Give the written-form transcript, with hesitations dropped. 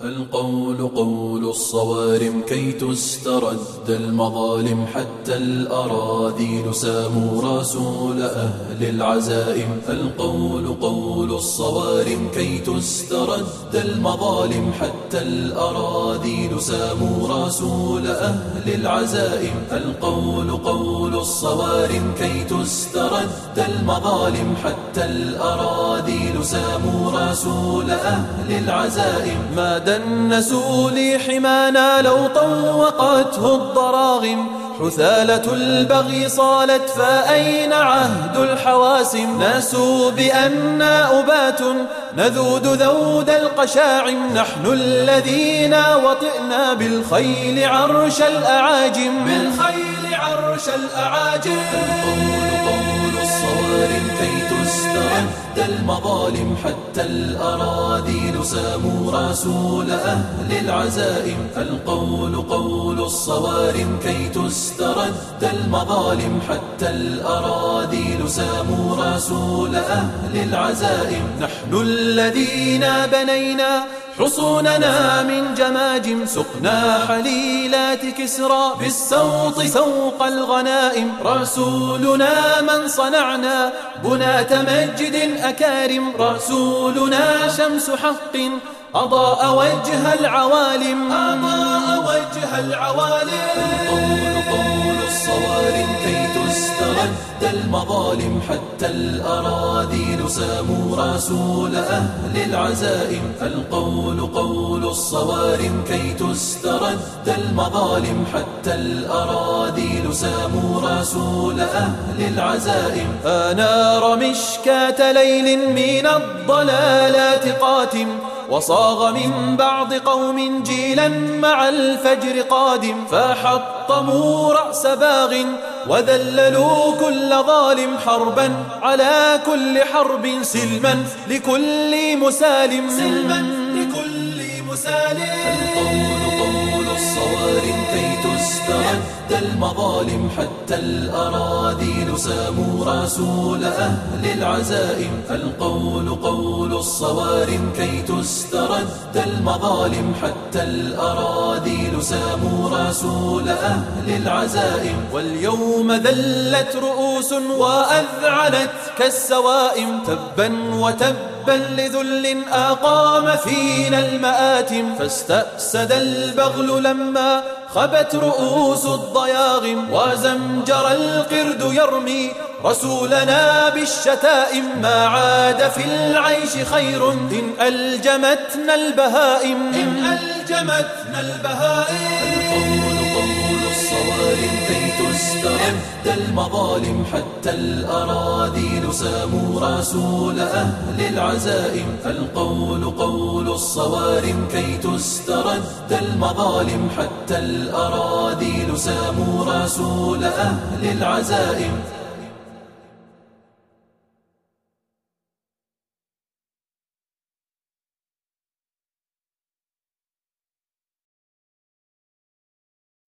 القول قول الصوارم كي تسترد المظالم، حتى الأراذيل ساموا رسول أهل العزائم. القول قول الصوارم كي تسترد المظالم، حتى الأراذيل ساموا رسول أهل العزائم. القول قول الصوارم كي تسترد المظالم، حتى الأراذيل ساموا رسول أهل العزائم. ما دنسوا لي حمانا لو طوقته الضراغم، حثالة البغي صالت فأين عهد الحواسم. ناسوا بأننا أبات نذود ذود القشاعم، نحن الذين وطئنا بالخيل عرش الأعاجم. بالخيل عرش الأعاجم. القول قول الصوارم كي تسترد المظالم، حتى الأراذيل ساموا رسول أهل العزائم. القول قول الصوارم كي تسترد المظالم، حتى الأراذيل ساموا رسول أهل العزائم. نحن الذين بنينا حصوننا من جماجم، سقنا حليلات كسرى بالسوط سوق الغنائم. رسولنا من صنعنا بنات مجد أكارم، رسولنا شمس حق أضاء وجه العوالم. أضاء وجه العوالم. القول قول الصوارم كي تسترد المظالم، حتى الأراذيل ساموا رسول أهل العزائم. القول قول الصوارم كي تسترد المظالم، حتى الأراذيل ساموا رسول أهل العزائم. أنار مشكاة ليل من الضلالات قاتم، وصاغ من بعض قوم جيلا مع الفجر قادم. فحطموا رأس باغ وذللوا كل ظالم، حربا على كل حرب سلما لكل مسالم. سلما لكل مسالم. القول قول الصوارم كي تسترد المظالم، حتى الأراذيل ساموا رسول أهل العزائم. القول قول الصوارم كي تسترد المظالم، حتى الأراذيل ساموا رسول أهل العزائم. واليوم ذلت رؤوس وأذعنت كالسوائم، تبا وتبا لذل أقام فينا المآتم. فاستأسد البغل لما خبت رؤوس الضياغم، وزمجر القرد يرمي رسولنا بالشتائم. ما عاد في العيش خير إن ألجمتنا البهائم. إن ألجمتنا البهائم. القول قول الصوارم كي تسترد المظالم، حتى الأراذيل ساموا رسول أهل العزائم. القول قول الصوارم كي تسترد المظالم، حتى الأراذيل ساموا رسول أهل العزائم.